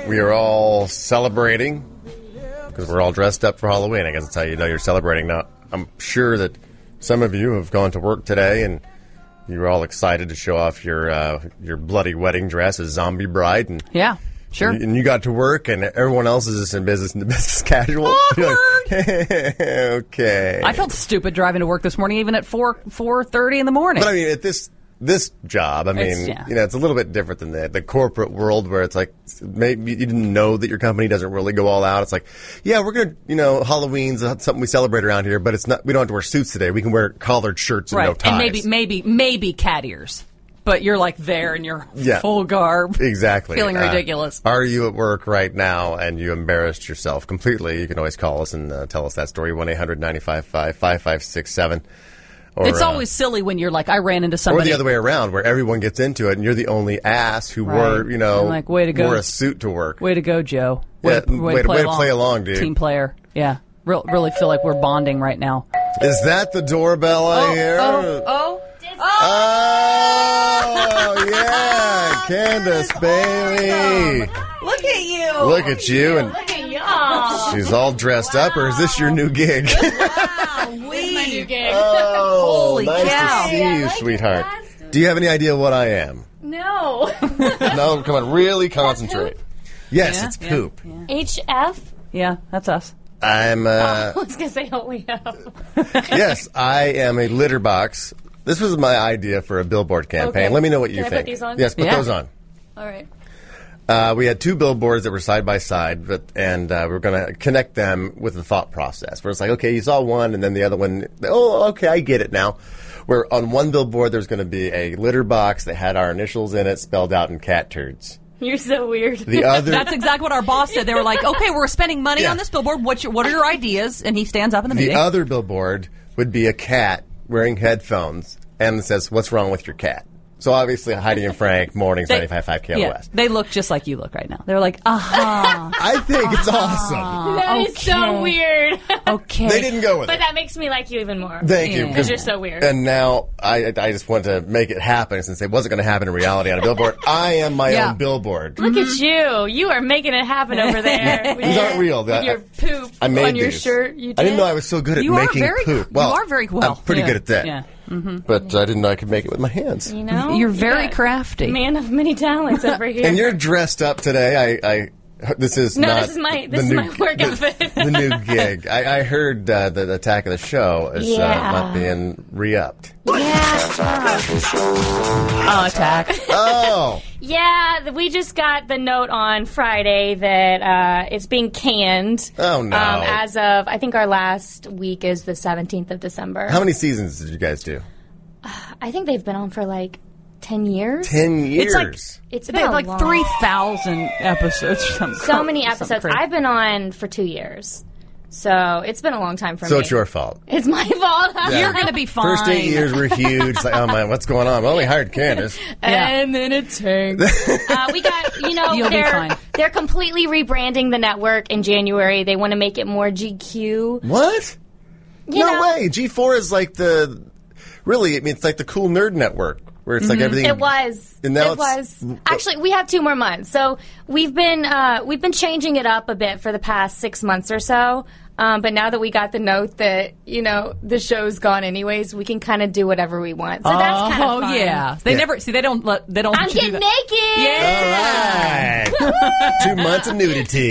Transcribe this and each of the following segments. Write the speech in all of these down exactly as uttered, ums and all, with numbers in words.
we are all celebrating because we're all dressed up for Halloween. I guess that's how you know you're celebrating. Now, I'm sure that some of you have gone to work today and you're all excited to show off your uh, your bloody wedding dress as zombie bride. And yeah, sure. And, and you got to work, and everyone else is just in business, in business casual. You're like, okay. I felt stupid driving to work this morning, even at four four thirty in the morning. But I mean, at this this job, I mean, It's- yeah. you know, it's a little bit different than the the corporate world where it's like maybe you didn't know that your company doesn't really go all out. It's like, yeah, we're gonna, you know, Halloween's something we celebrate around here, but it's not. We don't have to wear suits today. We can wear collared shirts and right, no ties. and maybe maybe maybe cat ears, but you're like there in your Yeah. full garb, Exactly. feeling Uh, ridiculous. Are you at work right now and you embarrassed yourself completely? You can always call us and uh, tell us that story. one eight hundred nine five five five five six seven. Or, It's uh, always silly when you're like, I ran into or somebody. the other way around, where everyone gets into it and you're the only ass who Right. wore, you know, I'm like, way to go. wore a suit to work. Way to go, Joe. Yeah, to, way to- way to play along, dude. Team player. Yeah. Real, really feel like we're bonding right now. Is that the doorbell I hear? oh, oh. Oh, yeah, Candace Bailey. Look at you. Look at you, and Look at y'all. she's all dressed up, or is this your new gig? This is my new gig. Oh, Holy nice cow. to see Yeah, I you, like sweetheart. your costume. Do you have any idea what I am? No. No, come on, really concentrate. Yes, Yeah, it's yeah, poop. yeah. H F? Yeah, that's us. I'm, uh, I was going to say Holio. yes, I am a litter box. This was my idea for a billboard campaign. Okay. Let me know what you Can I think. put these on? Yes, put Yeah. those on. All right. Uh, we had two billboards that were side by side, but and uh, we we're going to connect them with the thought process. Where it's like, okay, you saw one, and then the other one. Oh, okay, I get it now. Where on one billboard there's going to be a litter box that had our initials in it, spelled out in cat turds. You're so weird. The other, That's exactly what our boss said. They were like, okay, we're spending money Yeah. on this billboard. What's your, what are your ideas? And he stands up in the, the meeting. other billboard would be a cat wearing headphones, and it says, "What's wrong with your cat?" So obviously, Heidi and Frank, mornings, They- ninety-five point five K L O S. yeah, they look just like you look right now. They're like, aha, I think it's awesome. That is so Okay. weird. okay. They didn't go with But it. that makes me like you even more. Thank you. Yeah. Because you're so weird. And now I, I just want to make it happen since it wasn't going to happen in reality on a billboard. I am my Yeah. own billboard. Look at you. You are making it happen over there. With These your- aren't real. With I- your poop I made on your these. shirt. You did? I didn't know I was so good at You are making very- poop. you Well, are very well. I'm pretty Yeah. good at that. Yeah. But I didn't know I could make it with my hands. You know? You're You very got crafty. Man of many talents over here. And you're dressed up today. I, I this is No, not this is my- the this is new, my work the, outfit. the new gig. I, I heard uh, the, the Attack of the Show is Yeah. uh, not being re-upped. Yeah. Uh, attack. Oh, Yeah, th- we just got the note on Friday that uh, it's being canned. Oh, no. Um, as of, I think our last week is the seventeenth of December. how many seasons did you guys do? I think they've been on for like ten years. Ten years. It's like It's they been have a like long- three thousand episodes. Or something So cra- many something episodes. crazy. I've been on for two years. So it's been a long time for so me. it's your fault. It's my fault. Yeah. You're going to be fine. First eight years were huge. It's like, oh man, what's going on? We only hired Candace. Yeah. And then it tanked. uh, we got, you know, You'll be they're, fine. they're completely rebranding the network in January. They want to make it more G Q. What? You no know, way. G four is like the really. I mean, it's like the cool nerd network where it's like everything. It was. And now it it's- was. Actually, we have two more months. So we've been uh, we've been changing it up a bit for the past six months or so. Um, but now that we got the note that, you know, the show's gone anyways, we can kind of do whatever we want. So that's kind of Oh fun. yeah, they Yeah. never see. They don't let. They don't. I'm let you do getting that. naked. All right. Two months of nudity.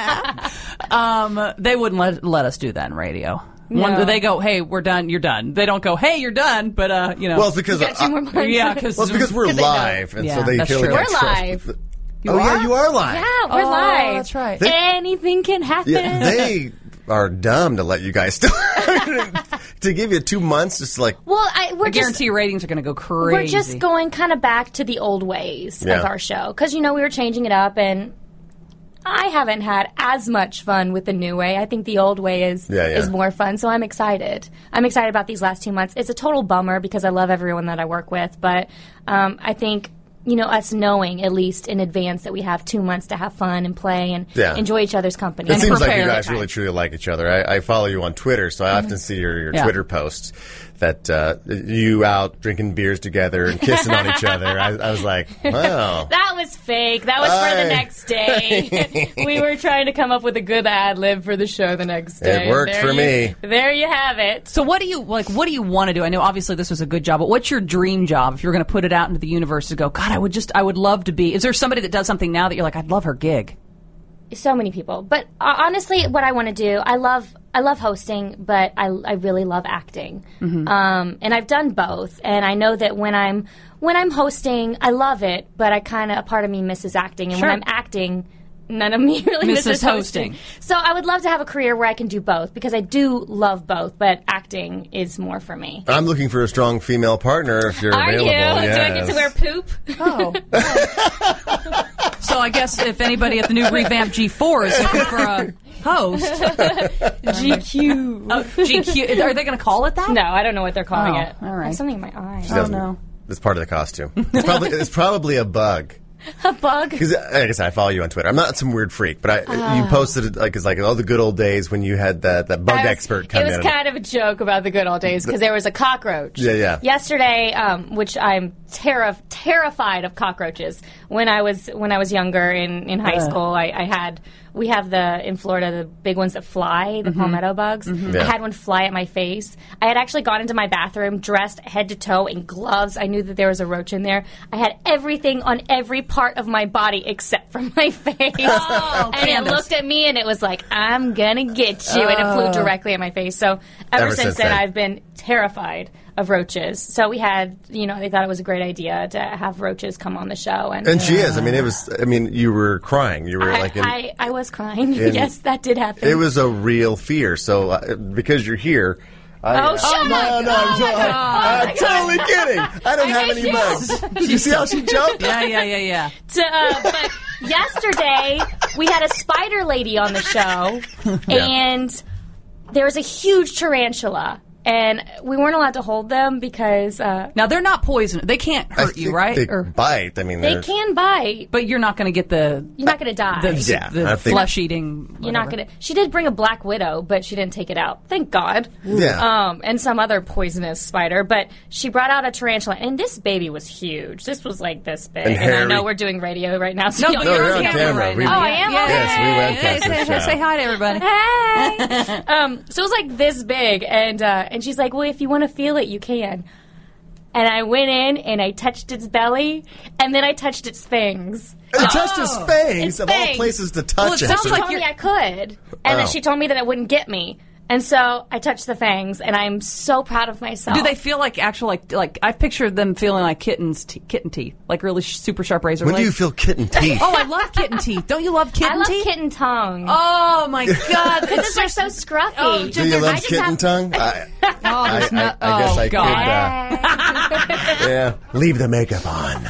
Um, they wouldn't let let us do that in radio. No. When they go, hey, we're done. You're done. They don't go, hey, you're done. But uh, you know, Well, it's because Got two more months. yeah, because well, it's because we're 'Cause they know. live, and Yeah, so they that's feel true. like We're extra- live. oh yeah, you are live. Yeah, we're Oh, live. that's right. They- Anything can happen. Yeah, they are dumb to let you guys still to give you two months. Just like well, I, we're I just guarantee ratings are going to go crazy. we're just going kind of back to the old ways Yeah. of our show because you know we were changing it up and I haven't had as much fun with the new way. I think the old way is Yeah, yeah. is more fun, so I'm excited. I'm excited about these last two months. It's a total bummer because I love everyone that I work with, but um, I think you know us knowing at least in advance that we have two months to have fun and play and Yeah. enjoy each other's company. it And seems like prepare you the guys time. really truly like each other. I, I follow you on Twitter, so I often see your, your Yeah. Twitter posts that uh, you out drinking beers together and kissing on each other. I, I was like, wow. That was fake. That was for I- the next day. We were trying to come up with a good ad lib for the show the next day. It worked There for you- me. There you have it. So what do you like? What do you want to do? I know obviously this was a good job, but what's your dream job? If you're going to put it out into the universe to go, God, I would just, I would love to be. Is there somebody that does something now that you're like, I'd love her gig? So many people, but uh, honestly, what I want to do, I love, I love hosting, but I, I really love acting, Mm-hmm. um, and I've done both. And I know that when I'm, when I'm hosting, I love it, but I kind of, a part of me misses acting, and Sure. when I'm acting, none of me really Misses misses hosting. hosting. So I would love to have a career where I can do both, because I do love both, but acting is more for me. I'm looking for a strong female partner if you're Are available. you? Do I get Yes. to wear poop? Oh. So I guess if anybody at the new revamped G four is looking for a host, G Q. oh, G Q, are they going to call it that? No, I don't know what they're calling Oh, it. all I right. have something in my eye. She doesn't- no. It's part of the costume. It's probably, it's probably a bug. A bug. Because like I said, I follow you on Twitter. I'm not some weird freak, but I you posted it like it's like all the good old days when you had that, that bug I was- expert come It was in. kind of a joke about the good old days because there was a cockroach. Yeah, yeah. Yesterday, um, which I'm terri- terrified of cockroaches. When I was when I was younger in, in high school, I, I had we have the in Florida the big ones that fly, the palmetto bugs. Yeah. I had one fly at my face. I had actually gone into my bathroom dressed head to toe in gloves. I knew that there was a roach in there. I had everything on every part of my body except for my face. Oh, and it Candace. looked at me and it was like, I'm gonna get you. And it flew directly at my face. So ever, Ever since, since then, then. I've been terrified of roaches. So we had, you know, they thought it was a great idea to have roaches come on the show. And, And she is. I mean, it was. I mean, you were crying. You were I, like, in, I, I was crying. in- yes, that did happen. it was a real fear. So uh, because you're here. I, Oh, shut no, up. no, Oh, I'm, my to- God. I'm totally kidding. I don't I have hate any you. bugs. Did you see how she jumped? Yeah, yeah, yeah, yeah. to, uh, but yesterday we had a spider lady on the show, and there was a huge tarantula, and we weren't allowed to hold them because uh, Now they're not poisonous. They can't I hurt you, think right? They Or, bite. I mean, they they're- can bite. but you're not going to get the You're not going to die. the, Yeah, I the think- flesh eating. You're not gonna. She did bring a black widow, but she didn't take it out. Thank God. Yeah. Um, and some other poisonous spider, but she brought out a tarantula, and this baby was huge. This was like this big. And And, I hairy. know we're doing radio right now, so No, you but don't No, you're you're on on camera, camera. right We- now. Oh, I am? Yes, we Okay. webcast Say, this say, show. say hi to everybody. Hey. um, so it was like this big, and uh, and she's like, "Well, if you want to feel it, you can." And I went in and I touched its belly, and then I touched its fangs. And touched his fangs Its of all fangs. places to Well, touch it it. sounds She like told you're- me I could, and Oh. then she told me that it wouldn't get me. And so I touched the fangs, and I'm so proud of myself. Do they feel like actual like like I pictured them feeling like kittens te- kitten teeth, like really sh- super sharp razor When do blades? you feel kitten teeth? Oh, I love kitten teeth. Don't you love kitten I love teeth? kitten tongue. Oh my God! Because It's it's like so scruffy. Oh, do you I love just kitten have- tongue? I, Oh, I, there's I, no, I guess oh, I God. could. Uh, yeah, leave the makeup on.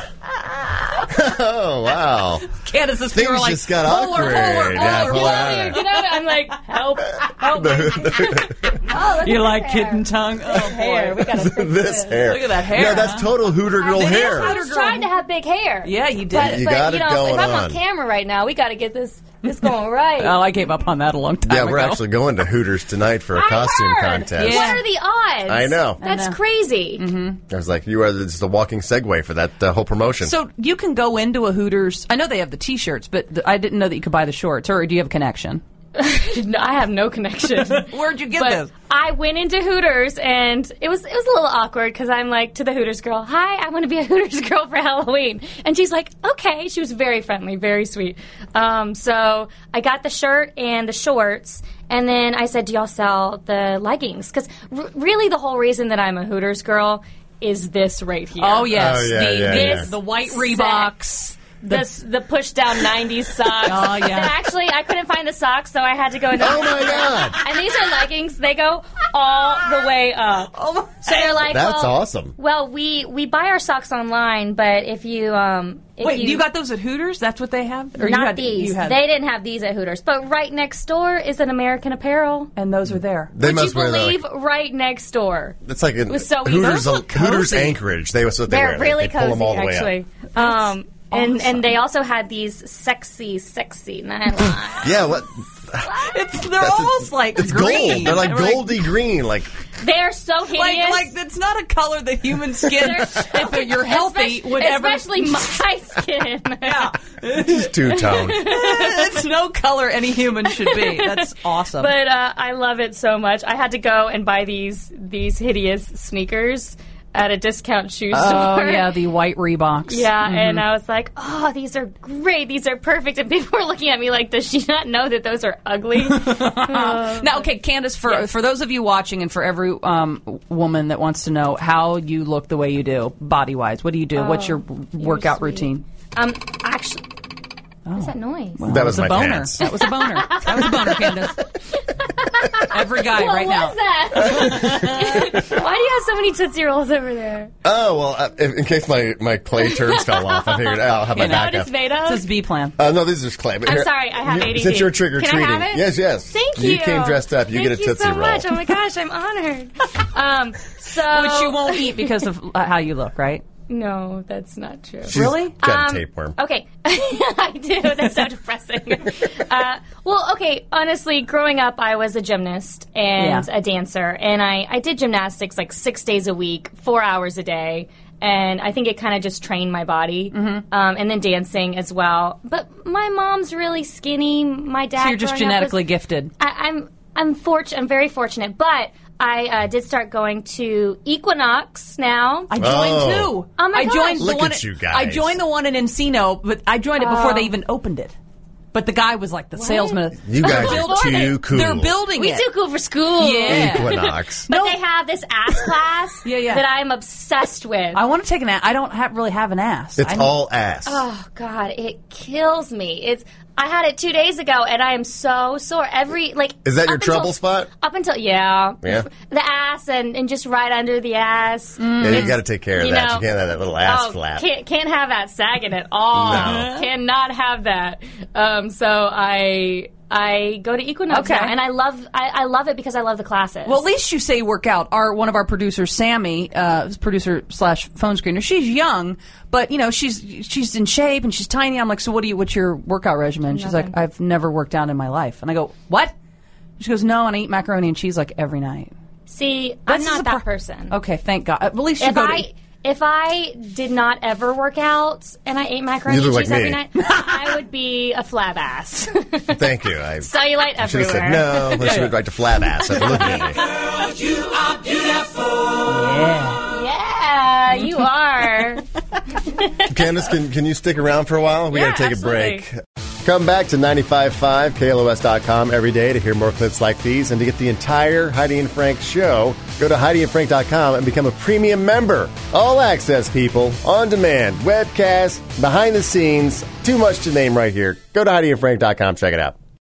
Oh wow! Candace is Things pure, like, just got pull her, awkward. pull her, Yeah, pull her, pull pull her her. out. Dude, get out of- I'm like, help, help me. Oh, look You at like this hair. kitten tongue? Oh, Hair. boy. We gotta fix This hair. Look at that hair, No, that's huh? total Hooter girl It is hair. I Hooter was girl. trying to have big hair. Yeah, you did. But, You but got you it know, going if I'm on. on. camera right now, we got to get this this going right. Oh, I gave up on that a long time Yeah, ago. we're actually going to Hooters tonight for a I costume heard. contest. Yeah. What are the odds? I know. That's I know. crazy. I was like, you are just a walking segue for that uh, whole promotion. So you can go into a Hooters. I know they have the T-shirts, but th- I didn't know that you could buy the shorts. Or do you have a connection? No, I have no connection. Where'd you get But this? I went into Hooters, and it was it was a little awkward because I'm like to the Hooters girl, "Hi, I want to be a Hooters girl for Halloween," and she's like, "Okay." She was very friendly, very sweet. Um, so I got the shirt and the shorts, and then I said, "Do y'all sell the leggings?" Because r- really, the whole reason that I'm a Hooters girl is this right here. Oh yes, Oh, yeah, the, yeah, the, yeah. the white Set. Reeboks. The, the push down nineties socks. Oh, yeah. And actually, I couldn't find the socks, so I had to go into. Oh, my God. And these are leggings. They go all the way up. Oh, So they're like, That's well, awesome. Well, we we buy our socks online, but if you um, if Wait, you, you got those at Hooters? That's what they have? Or not you had, these. You had, They didn't have these at Hooters, but right next door is an American Apparel. and those are there. They Would must you wear the, believe? like, right next door. it's like in was so easy. Hooters, Those look Hooters cozy. Anchorage. They was what they They're wear. really they, they pull cozy, them all the way actually. up. Um, and awesome. and they also had these sexy, sexy nylon. Yeah, what? It's, they're That's- almost like It's green. gold. They're like They're goldy green. Like They're so hideous. Like, like it's not a color that human skin, if you're healthy, especially, would ever. Especially my skin. Yeah. It's two-tone. It's no color any human should be. That's awesome. But uh, I love it so much. I had to go and buy these these hideous sneakers at a discount shoe oh, store. yeah, the white Reeboks. Yeah, Mm-hmm. and I was like, oh, these are great. These are perfect. And people were looking at me like, does she not know that those are ugly? uh, Now, okay, Candace, for Yes. for those of you watching and for every um, woman that wants to know how you look the way you do, body-wise, what do you do? What's your workout sweet. routine? Um, actually, what's that noise? That was a my boner. pants. That was a boner. That was a boner, Candace. Every guy What right was now. that? Why do you have so many Tootsie Rolls over there? Oh, well, uh, in, in case my, my clay turds fell off, I figured I'll have my You know, What backup. is made This of? is B plan. Uh, no, this is just clay. But I'm here- sorry, I have here- A D D. Since you're trick-or-treating. Can I have it? Yes, yes. Thank you. You came dressed up. You Thank get a you Tootsie so Roll. much. Oh my gosh, I'm honored. Um, so Which you won't eat because of uh, how you look, right? No, that's not true. She's Really? got Um, a tapeworm. Okay, I do. That's so depressing. Uh, well, okay. Honestly, growing up, I was a gymnast and Yeah. a dancer, and I, I did gymnastics like six days a week, four hours a day, and I think it kind of just trained my body. Mm-hmm. Um, and then dancing as well. But my mom's really skinny. My dad. So you're just growing up genetically was- gifted. I, I'm I'm fortunate. I'm very fortunate, but. I uh, did start going to Equinox now. I joined Oh. too. Oh my I gosh. joined the Look one at you guys. I joined the one in Encino, but I joined it before Oh. they even opened it. But the guy was like the salesman. You guys They're are building too it. cool. They're building We it. too cool for school. Yeah. Equinox. But they have this ass class Yeah, yeah. that I'm obsessed with. I want to take an ass. I don't have, really have an ass. It's I- all ass. Oh God, it kills me. It's I had it two days ago, and I am so sore. Every like Is that your up until- trouble spot? Up until yeah, Yeah. the ass and, and just right under the ass. Yeah, you It's- got to take care of you that. know- You can't have that little ass oh, flap. Can't can't have that sagging at all. No. Cannot have that. Um, so I I go to Equinox Okay. now, and I love I, I love it because I love the classes. Well, at least you say you work out. Our one of our producers, Sammy, uh, producer slash phone screener. She's young, but you know she's she's in shape and she's tiny. I'm like, so what do you? What's your workout regimen? She's like, Nothing. I've never worked out in my life. And I go, what? She goes, no, and I eat macaroni and cheese like every night. See, I'm This is not a that pro- person. Okay, thank God. At least you If go I to. if I did not ever work out and I ate macaroni You and look cheese like every me. night, I would be a flab ass. Thank you. I should Cellulite have everywhere. said no. I should have right to flab ass after looking at me. Yeah. Yeah, you are. Candace, can, can you stick around for a while? We Yeah, got to take absolutely. a break. Come back to ninety-five point five K L O S dot com every day to hear more clips like these and to get the entire Heidi and Frank show. Go to Heidi and Frank dot com and become a premium member. All access, people, on demand, webcast, behind the scenes, too much to name right here. Go to Heidi and Frank dot com, check it out.